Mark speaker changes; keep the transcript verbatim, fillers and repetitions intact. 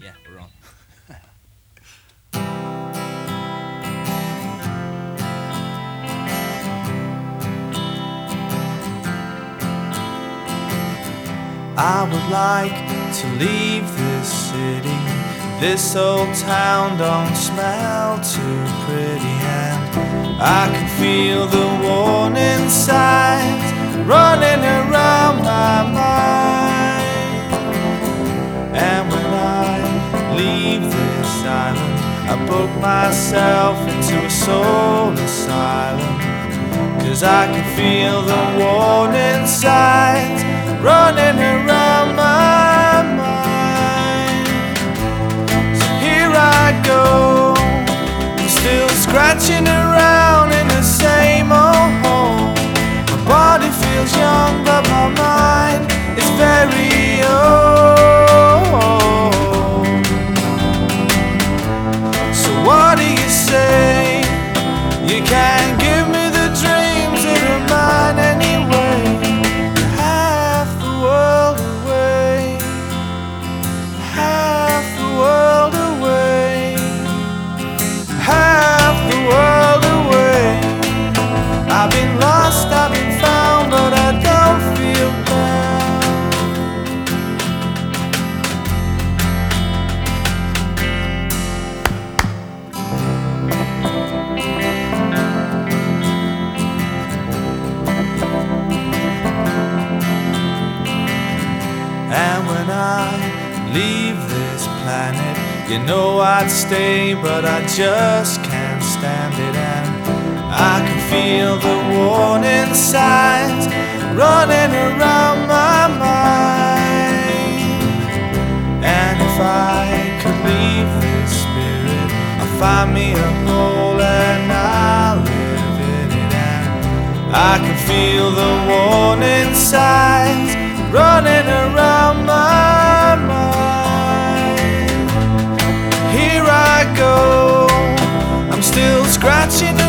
Speaker 1: Yeah, we're on. I would like to leave this city. This old town don't smell too pretty, and I can feel the warning signs running around my mind. And when I leave this island, I book myself into a soul asylum, 'cause I can feel the warning signs running around my mind. So here I go, I'm still scratching around in the same old hole. My body feels young, but my mind is very old. So what do you say? You can't give me the dreams that are mine anyway. Half the world away, half the world away, half the world away. I've been lost, I've been found, but I don't feel bound. And when I leave this planet, you know I'd stay, but I just can't stand it. And I can feel the warning signs running around my mind. And if I could leave this spirit, I'll find me a hole and I'll live in it. And I can feel the warning signs running around my mind. Here I go, I'm still scratching